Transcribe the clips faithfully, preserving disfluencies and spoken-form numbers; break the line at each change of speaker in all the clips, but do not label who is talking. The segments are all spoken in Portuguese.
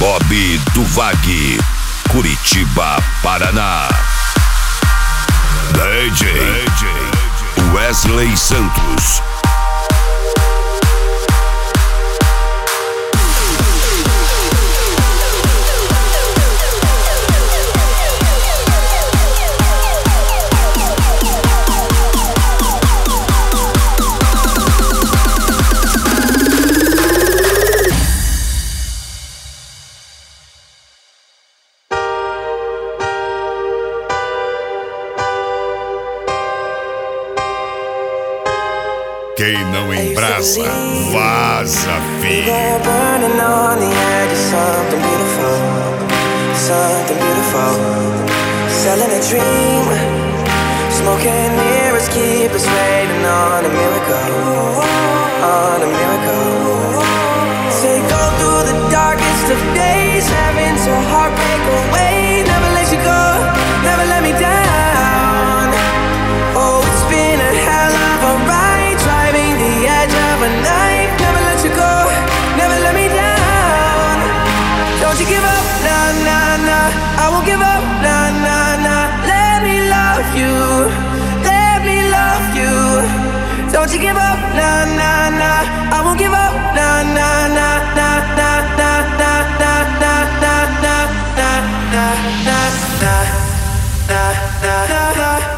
Bob Duvag, Curitiba, Paraná. D J, D J Wesley Santos.
Quem não embraça, vaza, filho.
Burning on the edge of something beautiful, something beautiful. Selling a dream, smoking mirrors keep us waiting on a miracle, on a miracle. Say go through the darkest of days, having to heartbreak away. Never let you go, never let me down. Oh, it's been a hell of a ride, driving the edge of a knife. Never let you go, never let me down. Don't you give up, nah, nah, nah. I won't give up, nah, nah, nah. Let me love you, let me love you. Don't you give up, nah, nah, nah. I won't give up, nah, nah, nah, nah, nah, nah, nah, nah, nah, nah, nah, nah, nah, nah, nah, nah, nah.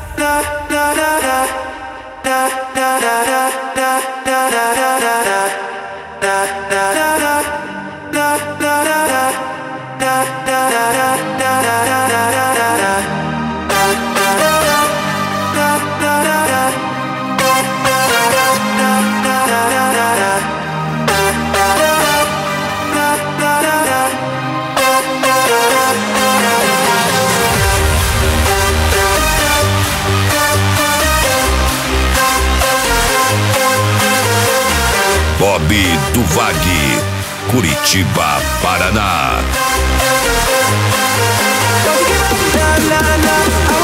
Bob Duvag, Curitiba, Paraná.
Don't you give up, nah, nah, nah.